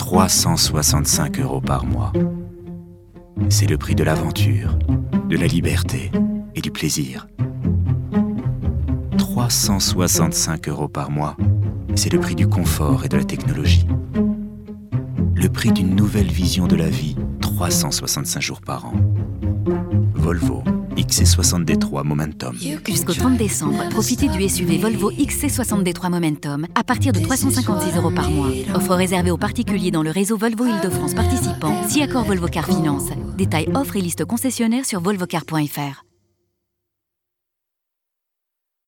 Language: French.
365 € par mois. C'est le prix de l'aventure, de la liberté et du plaisir. 365 € par mois, c'est le prix du confort et de la technologie. Le prix d'une nouvelle vision de la vie, 365 jours par an. Volvo XC60 Momentum. Jusqu'au 30 décembre, profitez du SUV Volvo XC60 Momentum à partir de 356 € par mois. Offre réservée aux particuliers dans le réseau Volvo Île-de-France participant, si accord Volvo Car Finance. Détails, offres et liste concessionnaire sur volvocar.fr.